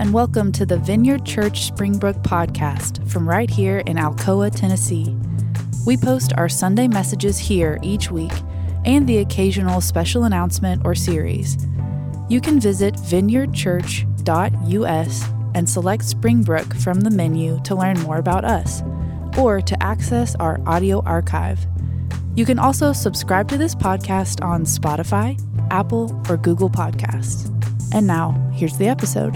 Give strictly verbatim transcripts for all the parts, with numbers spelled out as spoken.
and welcome to the Vineyard Church Springbrook podcast from right here in Alcoa, Tennessee. We post our Sunday messages here each week and the occasional special announcement or series. You can visit vineyard church dot u s and select Springbrook from the menu to learn more about us or to access our audio archive. You can also subscribe to this podcast on Spotify, Apple, or Google Podcasts. And now, here's the episode.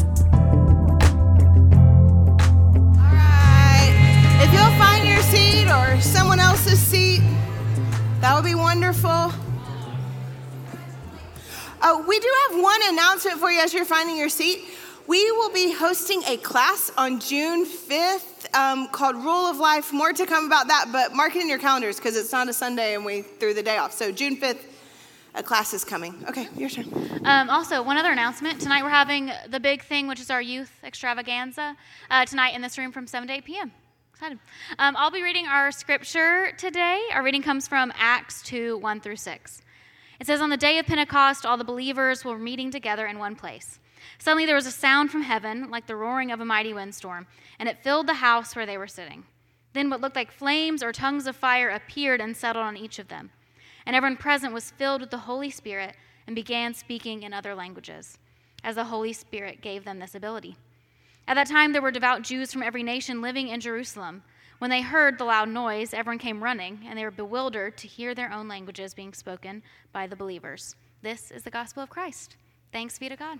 All right. If you'll find your seat or someone else's seat, that would be wonderful. Uh, we do have one announcement for you as you're finding your seat. We will be hosting a class on June fifth um, called Rule of Life. More to come about that, but mark it in your calendars because it's not a Sunday and we threw the day off. So June fifth, a class is coming. Okay, your turn. Um, also, one other announcement. Tonight we're having the big thing, which is our youth extravaganza, uh, tonight in this room from seven to eight p.m. Excited. Um, I'll be reading our scripture today. Our reading comes from Acts two, one through six. It says, on the day of Pentecost, all the believers were meeting together in one place. Suddenly there was a sound from heaven, like the roaring of a mighty windstorm, and it filled the house where they were sitting. Then what looked like flames or tongues of fire appeared and settled on each of them. And everyone present was filled with the Holy Spirit and began speaking in other languages, as the Holy Spirit gave them this ability. At that time there were devout Jews from every nation living in Jerusalem. When they heard the loud noise, everyone came running, and they were bewildered to hear their own languages being spoken by the believers. This is the gospel of Christ. Thanks be to God.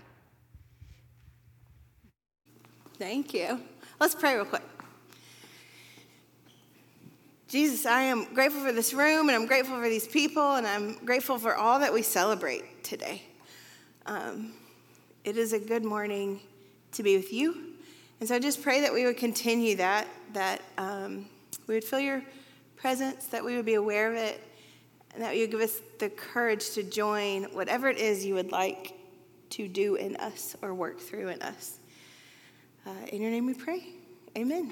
Thank you. Let's pray real quick. Jesus, I am grateful for this room, and I'm grateful for these people, and I'm grateful for all that we celebrate today. Um, it is a good morning to be with you, and so I just pray that we would continue that, that um, we would feel your presence, that we would be aware of it, and that you would give us the courage to join whatever it is you would like to do in us or work through in us. Uh, in your name we pray. Amen.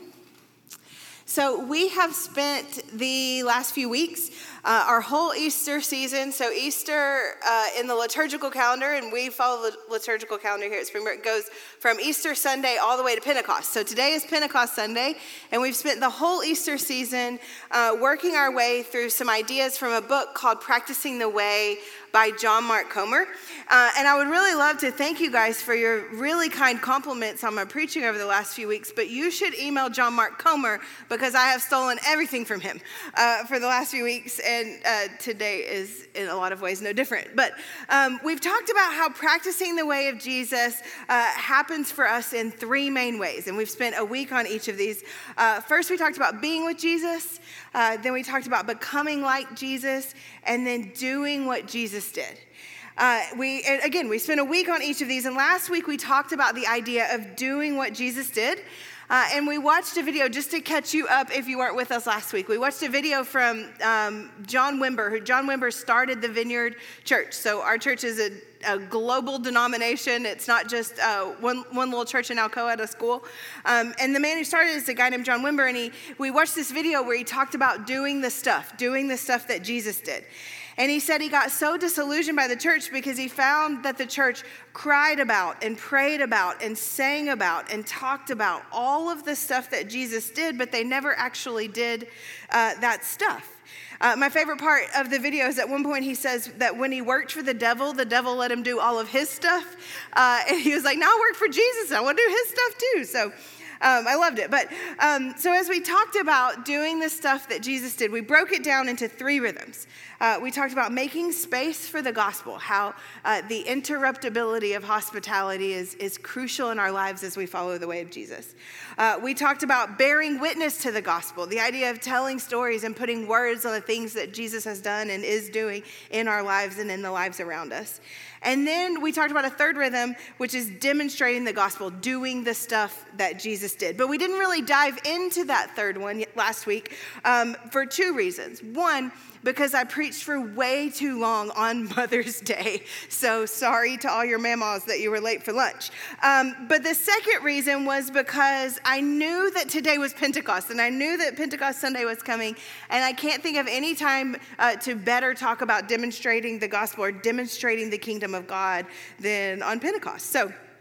So we have spent the last few weeks, uh, our whole Easter season. So Easter uh, in the liturgical calendar, and we follow the liturgical calendar here at Springbrook, goes from Easter Sunday all the way to Pentecost. So today is Pentecost Sunday, and we've spent the whole Easter season uh, working our way through some ideas from a book called Practicing the Way by John Mark Comer. Uh, and I would really love to thank you guys for your really kind compliments on my preaching over the last few weeks, but you should email John Mark Comer because I have stolen everything from him uh, for the last few weeks, and uh, today is in a lot of ways no different. But um, we've talked about how practicing the way of Jesus uh, happens for us in three main ways, and we've spent a week on each of these. Uh, first, we talked about being with Jesus, uh, then we talked about becoming like Jesus, and then doing what Jesus did. Uh, we and again, we spent a week on each of these, and last week we talked about the idea of doing what Jesus did. Uh, and we watched a video, just to catch you up if you weren't with us last week. We watched a video from um, John Wimber, who John Wimber started the Vineyard Church. So our church is a, a global denomination. It's not just uh, one one little church in Alcoa at a school. Um, and the man who started is a guy named John Wimber. And he we watched this video where he talked about doing the stuff, doing the stuff that Jesus did. And he said he got so disillusioned by the church because he found that the church cried about and prayed about and sang about and talked about all of the stuff that Jesus did, but they never actually did uh, that stuff. Uh, my favorite part of the video is at one point he says that when he worked for the devil, the devil let him do all of his stuff. Uh, and he was like, now I work for Jesus, I want to do his stuff too. So Um, I loved it. But um, so as we talked about doing the stuff that Jesus did, we broke it down into three rhythms. Uh, we talked about making space for the gospel, how uh, the interruptibility of hospitality is, is crucial in our lives as we follow the way of Jesus. Uh, we talked about bearing witness to the gospel, the idea of telling stories and putting words on the things that Jesus has done and is doing in our lives and in the lives around us. And then we talked about a third rhythm, which is demonstrating the gospel, doing the stuff that Jesus did. But we didn't really dive into that third one last week um, for two reasons. One, because I preached for way too long on Mother's Day. So sorry to all your mamas that you were late for lunch. Um, but the second reason was because I knew that today was Pentecost, and I knew that Pentecost Sunday was coming, and I can't think of any time uh, to better talk about demonstrating the gospel or demonstrating the kingdom of God than on Pentecost. So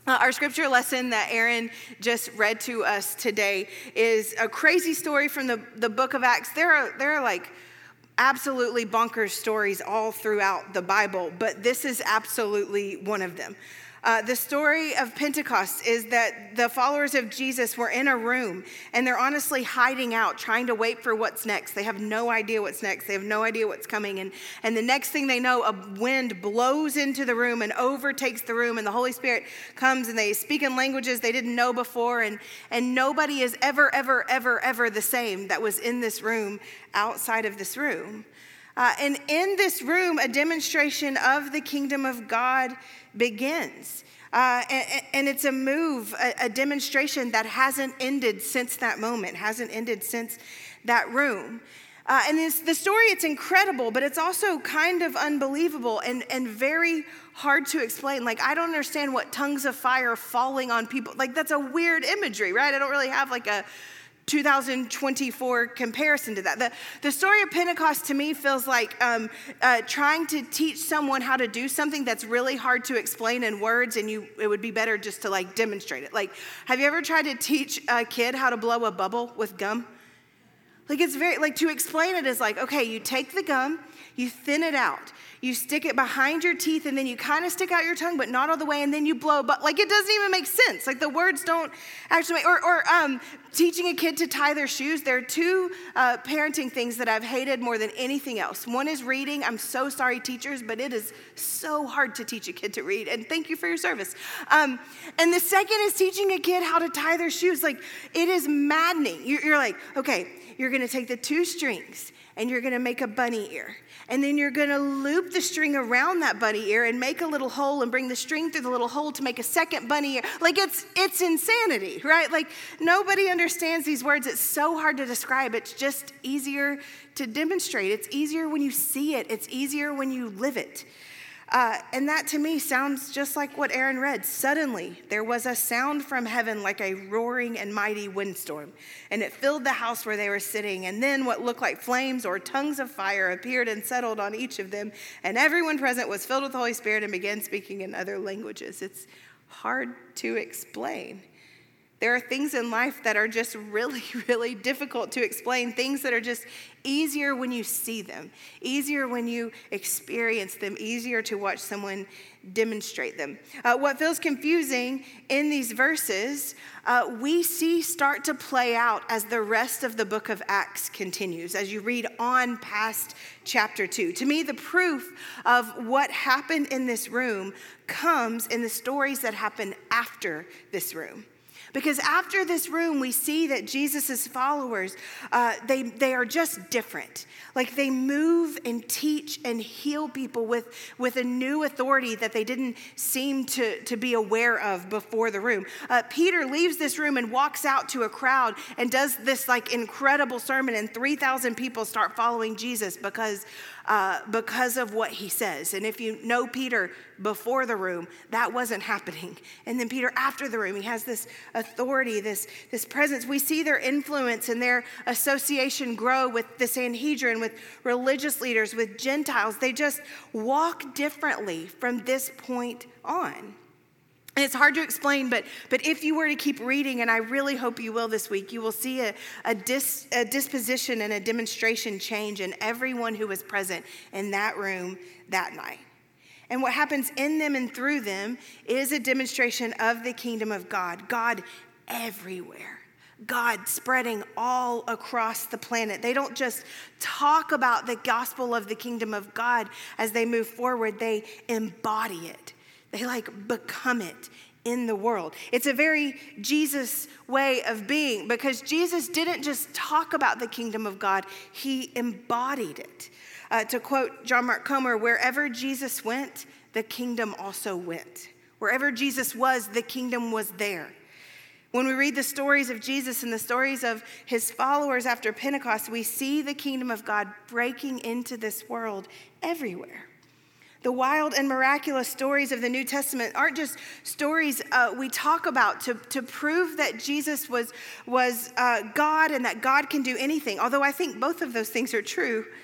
Uh, our scripture lesson that Aaron just read to us today is a crazy story from the, the book of Acts. There are, there are like absolutely bonkers stories all throughout the Bible, but this is absolutely one of them. Uh, the story of Pentecost is that the followers of Jesus were in a room and they're honestly hiding out, trying to wait for what's next. They have no idea what's next. They have no idea what's coming. And, and the next thing they know, a wind blows into the room and overtakes the room, and the Holy Spirit comes and they speak in languages they didn't know before. And, and nobody is ever, ever, ever, ever the same that was in this room outside of this room. Uh, and in this room, a demonstration of the kingdom of God begins. Uh, and, and it's a move, a, a demonstration that hasn't ended since that moment, hasn't ended since that room. Uh, and this, the story, it's incredible, but it's also kind of unbelievable and, and very hard to explain. Like, I don't understand what tongues of fire falling on people, like that's a weird imagery, right? I don't really have like a two thousand twenty-four comparison to that. The, the story of Pentecost to me feels like um, uh, trying to teach someone how to do something that's really hard to explain in words, and you it would be better just to like demonstrate it. Like, have you ever tried to teach a kid how to blow a bubble with gum? Like, it's very, like to explain it is like, okay, you take the gum, you thin it out, you stick it behind your teeth, and then you kind of stick out your tongue, but not all the way, and then you blow. But like, it doesn't even make sense. Like, the words don't actually make, or, or um, teaching a kid to tie their shoes. There are two uh, parenting things that I've hated more than anything else. One is reading. I'm so sorry, teachers, but it is so hard to teach a kid to read, and thank you for your service. Um, and the second is teaching a kid how to tie their shoes. Like, it is maddening. You're, you're like, okay, you're going to take the two strings, and you're going to make a bunny ear. And then you're going to loop the string around that bunny ear and make a little hole and bring the string through the little hole to make a second bunny ear. Like, it's it's insanity, right? Like, nobody understands these words. It's so hard to describe. It's just easier to demonstrate. It's easier when you see it. It's easier when you live it. Uh, and that to me sounds just like what Aaron read. Suddenly, there was a sound from heaven like a roaring and mighty windstorm, and it filled the house where they were sitting. And then what looked like flames or tongues of fire appeared and settled on each of them, and everyone present was filled with the Holy Spirit and began speaking in other languages. It's hard to explain. There are things in life that are just really, really difficult to explain, things that are just easier when you see them, easier when you experience them, easier to watch someone demonstrate them. Uh, what feels confusing in these verses, uh, we see start to play out as the rest of the book of Acts continues, as you read on past chapter two. To me, the proof of what happened in this room comes in the stories that happen after this room. Because after this room, we see that Jesus' followers, uh, they, they are just different. Like, they move and teach and heal people with, with a new authority that they didn't seem to, to be aware of before the room. Uh, Peter leaves this room and walks out to a crowd and does this like incredible sermon, and three thousand people start following Jesus because Uh, because of what he says. And if you know Peter before the room, that wasn't happening. And then Peter after the room, he has this authority, this, this presence. We see their influence and their association grow with the Sanhedrin, with religious leaders, with Gentiles. They just walk differently from this point on. And it's hard to explain, but but if you were to keep reading, and I really hope you will this week, you will see a, a, dis, a disposition and a demonstration change in everyone who was present in that room that night. And what happens in them and through them is a demonstration of the kingdom of God. God everywhere. God spreading all across the planet. They don't just talk about the gospel of the kingdom of God as they move forward, they embody it. They like become it in the world. It's a very Jesus way of being, because Jesus didn't just talk about the kingdom of God, he embodied it. Uh, to quote John Mark Comer, wherever Jesus went, the kingdom also went. Wherever Jesus was, the kingdom was there. When we read the stories of Jesus and the stories of his followers after Pentecost, we see the kingdom of God breaking into this world everywhere. The wild and miraculous stories of the New Testament aren't just stories uh, we talk about to, to prove that Jesus was, was uh, God and that God can do anything. Although I think both of those things are true,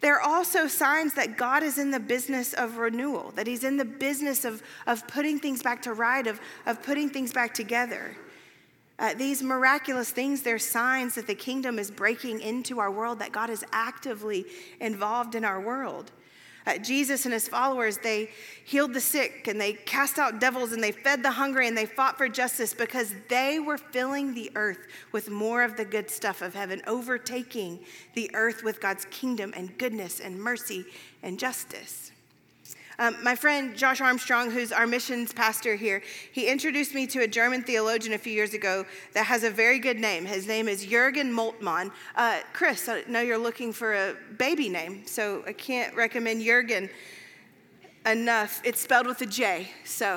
they're also signs that God is in the business of renewal, that he's in the business of, of putting things back to right, of, of putting things back together. Uh, these miraculous things, they're signs that the kingdom is breaking into our world, that God is actively involved in our world. Uh, Jesus and his followers, they healed the sick and they cast out devils and they fed the hungry and they fought for justice because they were filling the earth with more of the good stuff of heaven, overtaking the earth with God's kingdom and goodness and mercy and justice. Um, my friend Josh Armstrong, who's our missions pastor here, he introduced me to a German theologian a few years ago that has a very good name. His name is Jürgen Moltmann. Uh, Chris, I know you're looking for a baby name, so I can't recommend Jürgen enough. It's spelled with a J, so...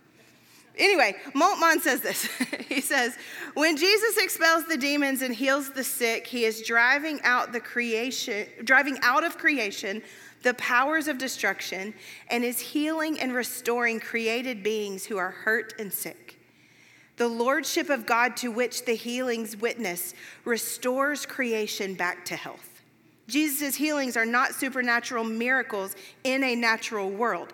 Anyway, Moltmann says this. He says, when Jesus expels the demons and heals the sick, he is driving out the creation, driving out of creation the powers of destruction, and is healing and restoring created beings who are hurt and sick. The lordship of God, to which the healings witness, restores creation back to health. Jesus' healings are not supernatural miracles in a natural world.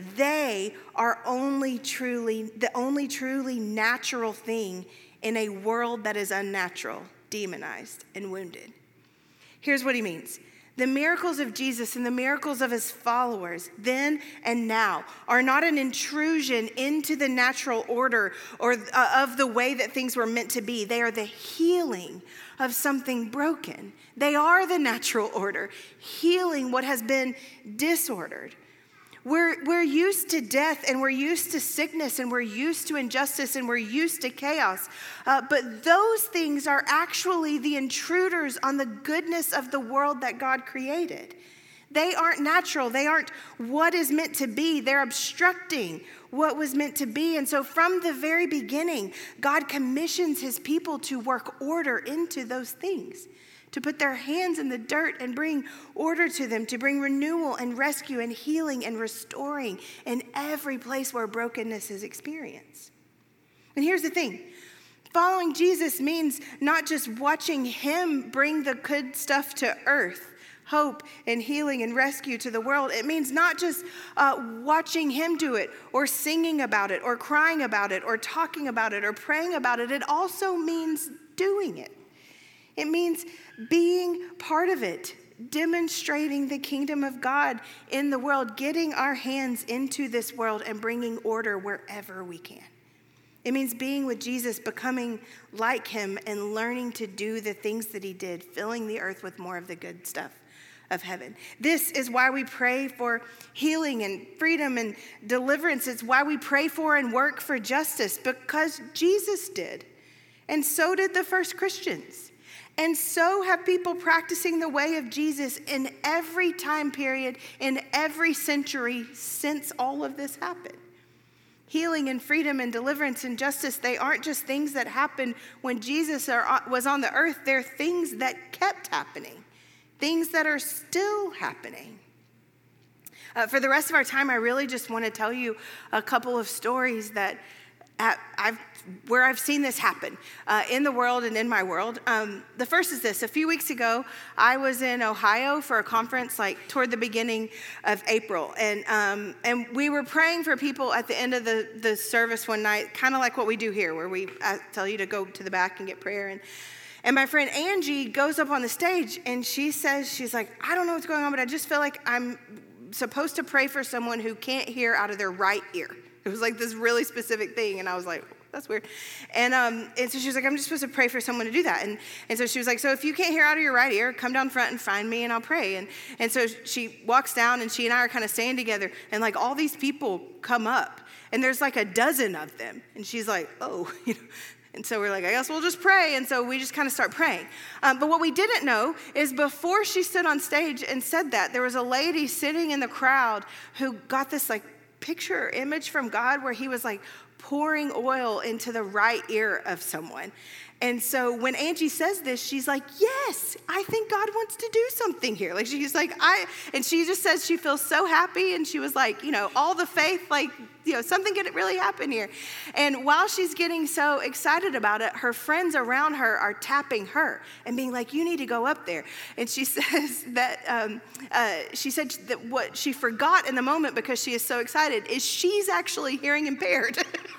They are only truly, the only truly natural thing in a world that is unnatural, demonized, and wounded. Here's what he means. The miracles of Jesus and the miracles of his followers, then and now, are not an intrusion into the natural order or uh, of the way that things were meant to be. They are the healing of something broken. They are the natural order, healing what has been disordered. We're, we're used to death, and we're used to sickness, and we're used to injustice, and we're used to chaos. Uh, but those things are actually the intruders on the goodness of the world that God created. They aren't natural. They aren't what is meant to be. They're obstructing what was meant to be. And so from the very beginning, God commissions his people to work order into those things, to put their hands in the dirt and bring order to them, to bring renewal and rescue and healing and restoring in every place where brokenness is experienced. And here's the thing. Following Jesus means not just watching him bring the good stuff to earth, hope and healing and rescue to the world. It means not just uh, watching him do it or singing about it or crying about it or talking about it or praying about it. It also means doing it. It means being part of it, demonstrating the kingdom of God in the world, getting our hands into this world and bringing order wherever we can. It means being with Jesus, becoming like him, and learning to do the things that he did, filling the earth with more of the good stuff of heaven. This is why we pray for healing and freedom and deliverance. It's why we pray for and work for justice, because Jesus did. And so did the first Christians. And so have people practicing the way of Jesus in every time period, in every century since all of this happened. Healing and freedom and deliverance and justice, they aren't just things that happened when Jesus was on the earth. They're things that kept happening, things that are still happening. Uh, for the rest of our time, I really just want to tell you a couple of stories that At, I've, where I've seen this happen uh, in the world and in my world. Um, the first is this. A few weeks ago, I was in Ohio for a conference like toward the beginning of April. And um, and we were praying for people at the end of the, the service one night, kind of like what we do here, where we uh, tell you to go to the back and get prayer. And, and my friend Angie goes up on the stage and she says, she's like, I don't know what's going on, but I just feel like I'm supposed to pray for someone who can't hear out of their right ear. It was like this really specific thing, and I was like, that's weird. And um, and so she was like, I'm just supposed to pray for someone to do that. And and so she was like, so if you can't hear out of your right ear, come down front and find me, and I'll pray. And and so she walks down, and she and I are kind of staying together, and like all these people come up, and there's like a dozen of them. And she's like, oh, you know. And so we're like, I guess we'll just pray. And so we just kind of start praying. Um, but what we didn't know is before she stood on stage and said that, there was a lady sitting in the crowd who got this like picture or image from God where he was like pouring oil into the right ear of someone. And so when Angie says this, she's like, yes, I think God wants to do something here. Like she's like, I, and she just says she feels so happy. And she was like, you know, all the faith, like, you know, something could really happen here. And while she's getting so excited about it, her friends around her are tapping her and being like, you need to go up there. And she says that, um, uh, she said that what she forgot in the moment because she is so excited is she's actually hearing impaired.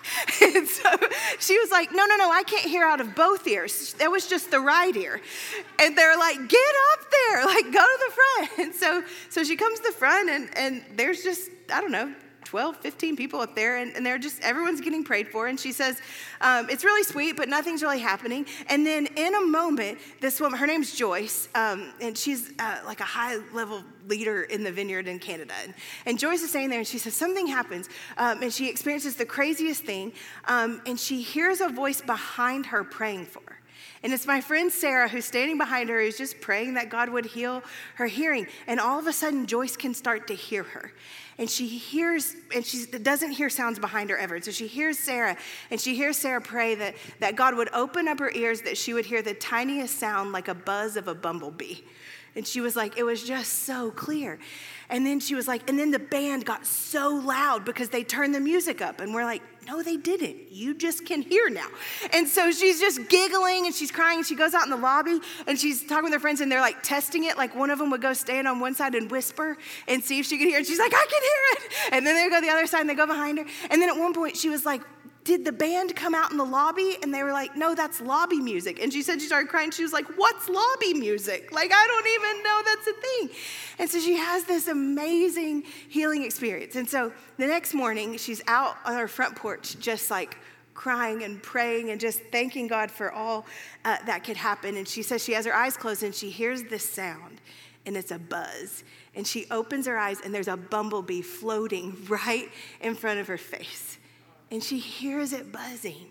And so she was like, no, no, no, I can't hear out of both ears. That was just the right ear. And they're like, get up there, like go to the front. And so, so she comes to the front and, and there's just, I don't know, twelve, fifteen people up there, and, and they're just, everyone's getting prayed for. And she says, um, it's really sweet, but nothing's really happening. And then in a moment, this woman, her name's Joyce, um, and she's uh, like a high-level leader in the vineyard in Canada. And, and Joyce is standing there, and she says, something happens, um, and she experiences the craziest thing, um, and she hears a voice behind her praying for her. And it's my friend Sarah who's standing behind her, who's just praying that God would heal her hearing. And all of a sudden, Joyce can start to hear her. And she hears, and she doesn't hear sounds behind her ever. So she hears Sarah, and she hears Sarah pray that, that God would open up her ears, that she would hear the tiniest sound like a buzz of a bumblebee. And she was like, it was just so clear. And then she was like, and then the band got so loud because they turned the music up. And we're like, no, they didn't. You just can hear now. And so she's just giggling and she's crying. And she goes out in the lobby and she's talking with her friends and they're like testing it. Like one of them would go stand on one side and whisper and see if she could hear it. And she's like, I can hear it. And then they go to the other side and they go behind her. And then at one point she was like, did the band come out in the lobby? And they were like, no, that's lobby music. And she said she started crying. She was like, what's lobby music? Like, I don't even know that's a thing. And so she has this amazing healing experience. And so the next morning, she's out on her front porch, just like crying and praying and just thanking God for all uh, that could happen. And she says she has her eyes closed and she hears this sound, and it's a buzz. And she opens her eyes, and there's a bumblebee floating right in front of her face. And she hears it buzzing.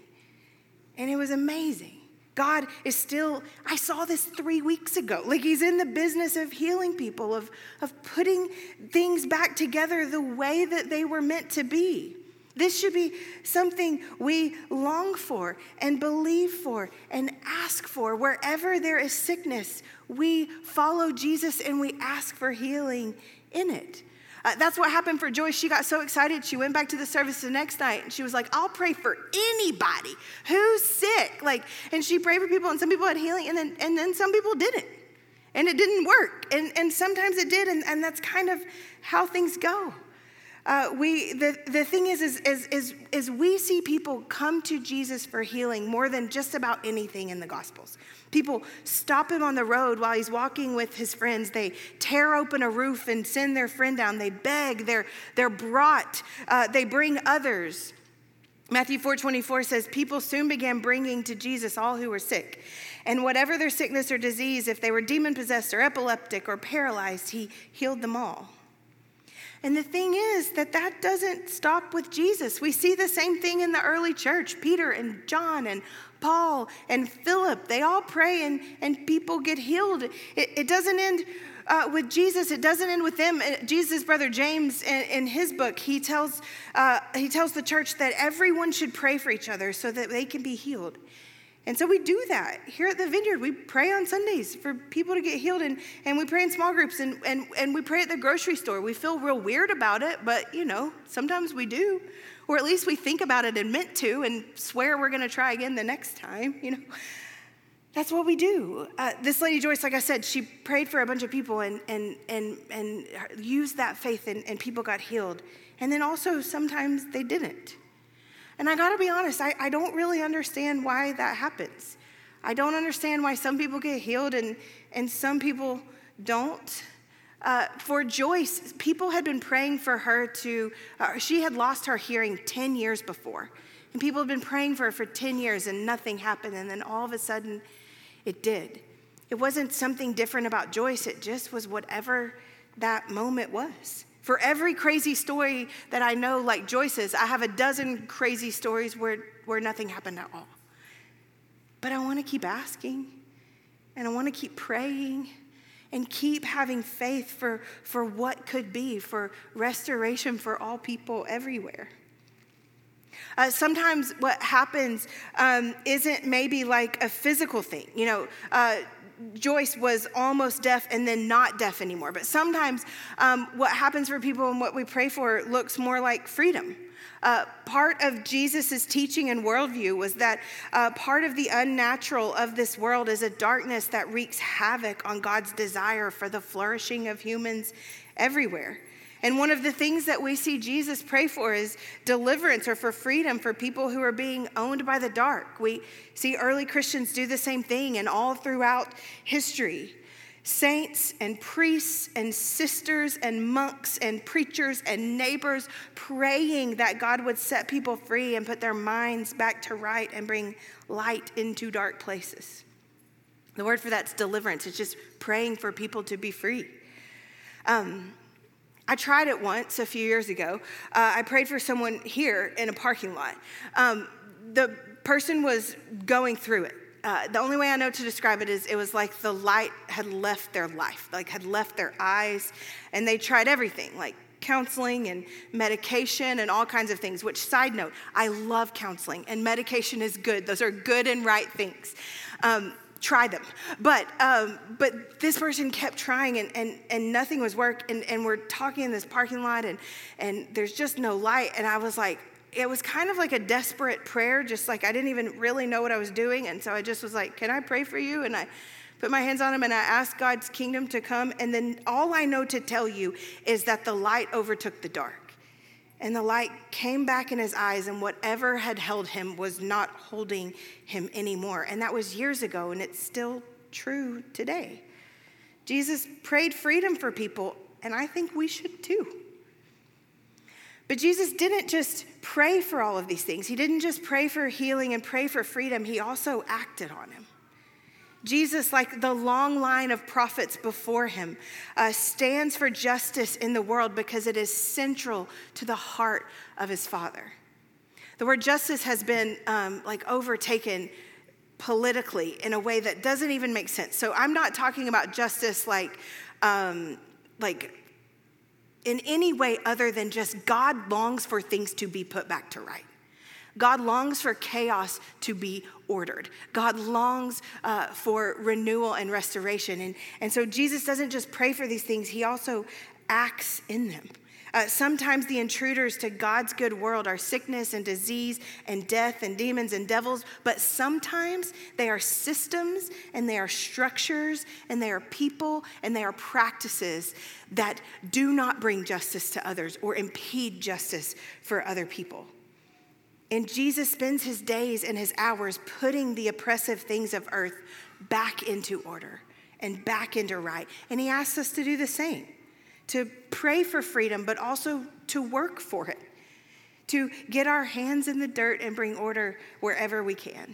And it was amazing. God is still, I saw this three weeks ago. Like he's in the business of healing people, of, of putting things back together the way that they were meant to be. This should be something we long for and believe for and ask for. Wherever there is sickness, we follow Jesus and we ask for healing in it. Uh, that's what happened for Joyce. She got so excited. She went back to the service the next night and she was like, I'll pray for anybody who's sick. Like, and she prayed for people and some people had healing and then, and then some people didn't. And it didn't work. And, and sometimes it did. And, and that's kind of how things go. Uh, we the, the thing is, is, is, is, is we see people come to Jesus for healing more than just about anything in the Gospels. People stop him on the road while he's walking with his friends. They tear open a roof and send their friend down. They beg. They're, they're brought. Uh, they bring others. Matthew four twenty-four says, people soon began bringing to Jesus all who were sick. And whatever their sickness or disease, if they were demon-possessed or epileptic or paralyzed, he healed them all. And the thing is that that doesn't stop with Jesus. We see the same thing in the early church. Peter and John and Paul and Philip, they all pray and, and people get healed. It, it doesn't end uh, with Jesus. It doesn't end with them. Jesus' brother James, in, in his book, he tells, uh, he tells the church that everyone should pray for each other so that they can be healed. And so we do that here at the Vineyard. We pray on Sundays for people to get healed, and, and we pray in small groups, and, and, and we pray at the grocery store. We feel real weird about it, but, you know, sometimes we do. Or at least we think about it and meant to and swear we're going to try again the next time, you know. That's what we do. Uh, this lady, Joyce, like I said, she prayed for a bunch of people and, and, and, and used that faith, and, and people got healed. And then also sometimes they didn't. And I gotta be honest, I, I don't really understand why that happens. I don't understand why some people get healed and, and some people don't. Uh, for Joyce, people had been praying for her to, uh, she had lost her hearing ten years before. And people had been praying for her for ten years and nothing happened. And then all of a sudden, it did. It wasn't something different about Joyce. It just was whatever that moment was. For every crazy story that I know, like Joyce's, I have a dozen crazy stories where, where nothing happened at all. But I want to keep asking, and I want to keep praying, and keep having faith for, for what could be, for restoration for all people everywhere. Uh, sometimes what happens um, isn't maybe like a physical thing. You know, uh, Joyce was almost deaf and then not deaf anymore. But sometimes um, what happens for people and what we pray for looks more like freedom. Uh, part of Jesus' teaching and worldview was that uh, part of the unnatural of this world is a darkness that wreaks havoc on God's desire for the flourishing of humans everywhere. And one of the things that we see Jesus pray for is deliverance or for freedom for people who are being owned by the dark. We see early Christians do the same thing, and all throughout history. Saints and priests and sisters and monks and preachers and neighbors praying that God would set people free and put their minds back to right and bring light into dark places. The word for that's deliverance. It's just praying for people to be free. Um, I tried it once a few years ago. Uh, I prayed for someone here in a parking lot. Um, the person was going through it. Uh, the only way I know to describe it is it was like the light had left their life, like had left their eyes, and they tried everything, like counseling and medication and all kinds of things, which, side note, I love counseling, and medication is good. Those are good and right things. Um, try them. But um, but this person kept trying, and, and, and nothing was working, and, and we're talking in this parking lot, and, and there's just no light, and I was like, it was kind of like a desperate prayer, just like I didn't even really know what I was doing. And so I just was like, can I pray for you? And I put my hands on him and I asked God's kingdom to come. And then all I know to tell you is that the light overtook the dark. And the light came back in his eyes, and whatever had held him was not holding him anymore. And that was years ago, and it's still true today. Jesus prayed freedom for people, and I think we should too. But Jesus didn't just pray for all of these things. He didn't just pray for healing and pray for freedom. He also acted on him. Jesus, like the long line of prophets before him, uh, stands for justice in the world because it is central to the heart of his Father. The word justice has been um, like overtaken politically in a way that doesn't even make sense. So I'm not talking about justice like, um, like, in any way other than just God longs for things to be put back to right. God longs for chaos to be ordered. God longs uh, for renewal and restoration. And, and so Jesus doesn't just pray for these things, he also acts in them. Uh, sometimes the intruders to God's good world are sickness and disease and death and demons and devils, but sometimes they are systems and they are structures and they are people and they are practices that do not bring justice to others or impede justice for other people. And Jesus spends his days and his hours putting the oppressive things of earth back into order and back into right. And he asks us to do the same. To pray for freedom, but also to work for it, to get our hands in the dirt and bring order wherever we can.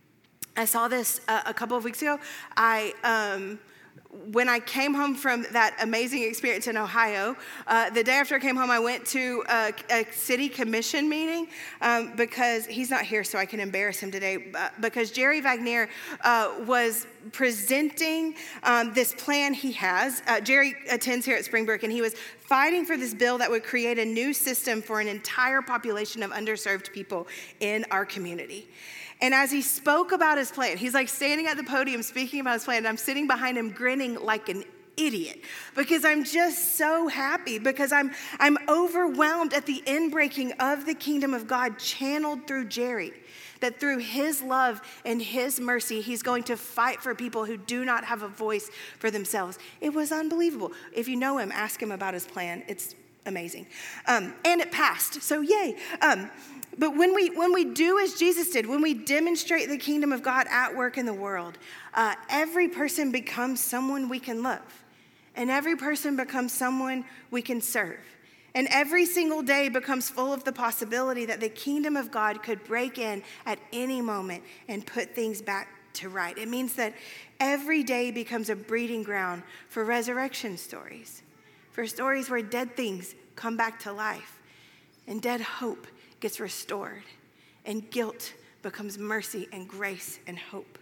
I saw this uh, a couple of weeks ago. I, um, when I came home from that amazing experience in Ohio, uh, the day after I came home, I went to a, a city commission meeting um, because he's not here, so I can embarrass him today. Uh, because Jerry Wagner uh, was presenting um, this plan he has. Uh, Jerry attends here at Springbrook, and he was fighting for this bill that would create a new system for an entire population of underserved people in our community. And as he spoke about his plan, he's like standing at the podium speaking about his plan, and I'm sitting behind him grinning like an idiot because I'm just so happy because I'm I'm overwhelmed at the inbreaking of the kingdom of God channeled through Jerry. That through his love and his mercy, he's going to fight for people who do not have a voice for themselves. It was unbelievable. If you know him, ask him about his plan. It's amazing. Um, and it passed, so yay. Um, but when we when we do as Jesus did, when we demonstrate the kingdom of God at work in the world, uh, every person becomes someone we can love. And every person becomes someone we can serve. And every single day becomes full of the possibility that the kingdom of God could break in at any moment and put things back to right. It means that every day becomes a breeding ground for resurrection stories, for stories where dead things come back to life, and dead hope gets restored, and guilt becomes mercy and grace and hope.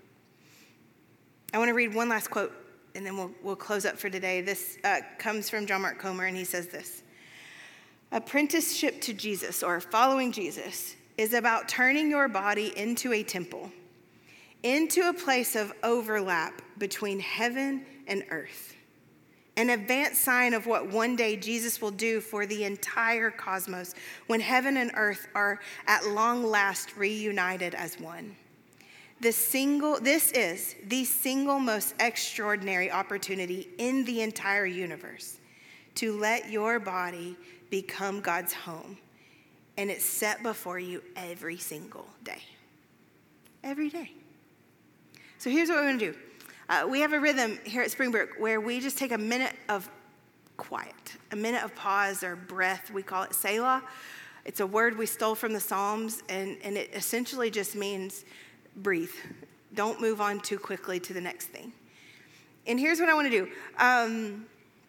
I want to read one last quote, and then we'll, we'll close up for today. This uh, comes from John Mark Comer, and he says this: "Apprenticeship to Jesus, or following Jesus, is about turning your body into a temple, into a place of overlap between heaven and earth, an advanced sign of what one day Jesus will do for the entire cosmos when heaven and earth are at long last reunited as one. The single, this is the single most extraordinary opportunity in the entire universe to let your body become God's home. And it's set before you every single day. Every day. So here's what we're going to do. Uh, we have a rhythm here at Springbrook where we just take a minute of quiet, a minute of pause or breath. We call it Selah. It's a word we stole from the Psalms, and, and it essentially just means breathe. Don't move on too quickly to the next thing. And here's what I want to do. Um,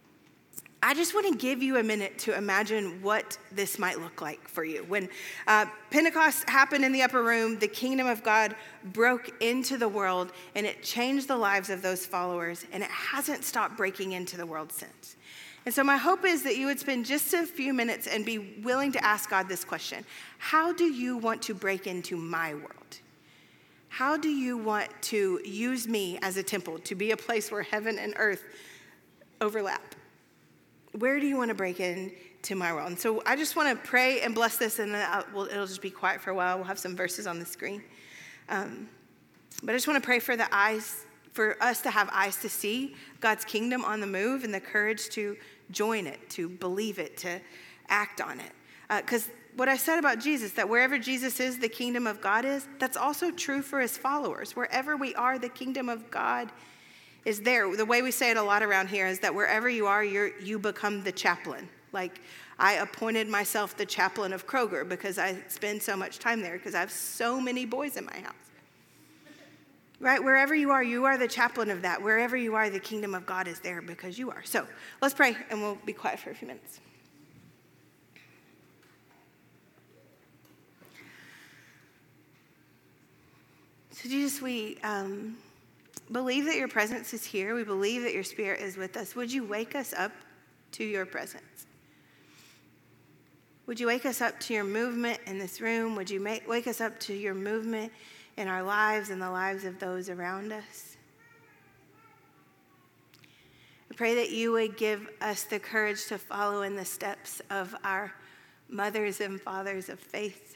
I just want to give you a minute to imagine what this might look like for you. When uh, Pentecost happened in the upper room, the kingdom of God broke into the world, and it changed the lives of those followers, and it hasn't stopped breaking into the world since. And so my hope is that you would spend just a few minutes and be willing to ask God this question. How do you want to break into my world? How do you want to use me as a temple to be a place where heaven and earth overlap? Where do you want to break into my world? And so I just want to pray and bless this, and then I'll, we'll, it'll just be quiet for a while. We'll have some verses on the screen. Um, but I just want to pray for the eyes, for us to have eyes to see God's kingdom on the move and the courage to join it, to believe it, to act on it. Because uh, what I said about Jesus, that wherever Jesus is, the kingdom of God is, that's also true for his followers. Wherever we are, the kingdom of God is there. The way we say it a lot around here is that wherever you are, you're, you become the chaplain. Like, I appointed myself the chaplain of Kroger because I spend so much time there because I have so many boys in my house. Right? Wherever you are, you are the chaplain of that. Wherever you are, the kingdom of God is there because you are. So let's pray, and we'll be quiet for a few minutes. So Jesus, we um, believe that your presence is here. We believe that your spirit is with us. Would you wake us up to your presence? Would you wake us up to your movement in this room? Would you make, wake us up to your movement in our lives and the lives of those around us? I pray that you would give us the courage to follow in the steps of our mothers and fathers of faith,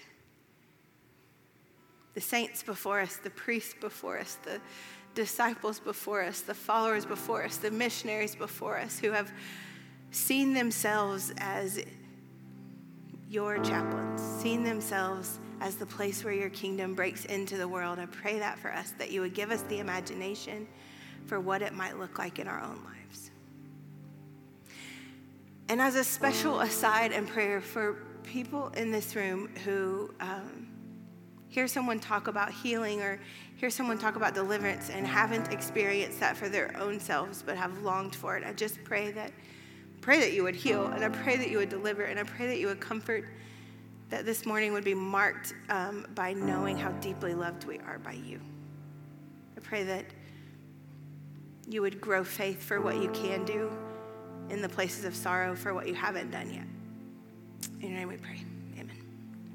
the saints before us, the priests before us, the disciples before us, the followers before us, the missionaries before us who have seen themselves as your chaplains, seen themselves as the place where your kingdom breaks into the world. I pray that for us, that you would give us the imagination for what it might look like in our own lives. And as a special aside and prayer for people in this room who um, hear someone talk about healing or hear someone talk about deliverance and haven't experienced that for their own selves but have longed for it, I just pray that pray that you would heal, and I pray that you would deliver, and I pray that you would comfort, that this morning would be marked um, by knowing how deeply loved we are by you. I pray that you would grow faith for what you can do in the places of sorrow, for what you haven't done yet. In your name we pray.